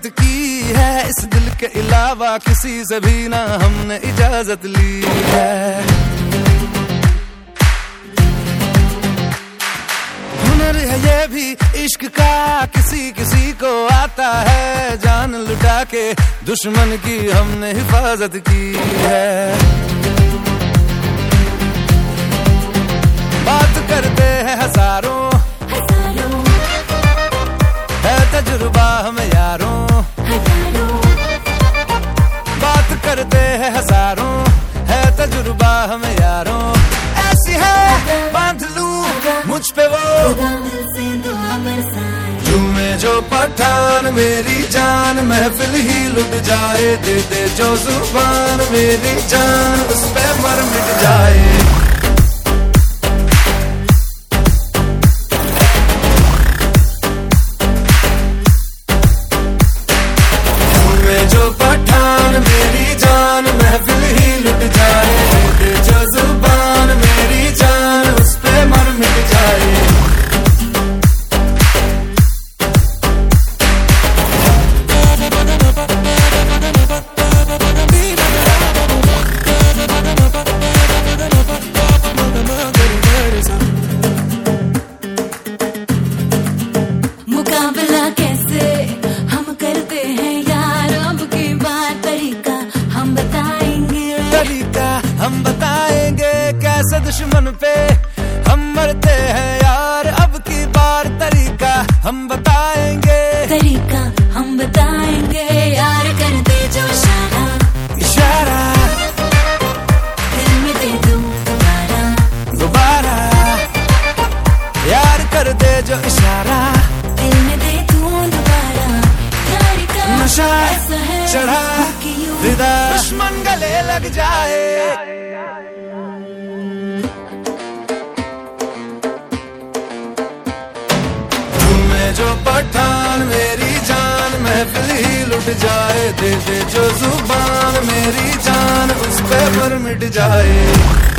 की है, इस दिल के अलावा किसी से भी ना हमने इजाजत ली है। हुनर है ये भी इश्क का, किसी किसी को आता है, जान लुटा के दुश्मन की हमने हिफाजत की है। बात करते हैं हजारों, है तजुर्बा हम यारों, बात करते हैं हजारों, है तजुर्बा हम यारों। ऐसी है बांध लूं मुझ पे वो झूमे जो पठान मेरी जान, महफिल ही लुट जाए, दे दे जो जुबान मेरी जान, उस पे मर मिट जाए। जो पठान मेरी जान, महफिल ही लुट जाए, दे जो जुबान मेरी जान, उस पे मर मिट जाए। मुकाबला कैसे हम करते हैं यार, अब की बात तरीका हम बताएंगे, कैसे दुश्मन पे हम मरते हैं यार, अब की बार तरीका हम बताएंगे, यार कर दे जो इशारा, दिल में दे दूं दोबारा, यार कर दे जो इशारा, दिल में दे दूं दोबारा। यार का नशा चढ़ा विदा, दुश्मन गले लग जाए। झूमे जो पठान मेरी जान, महफिल ही लुट जाए, दे दे जो जुबान मेरी जान, उस पे मर मिट जाए।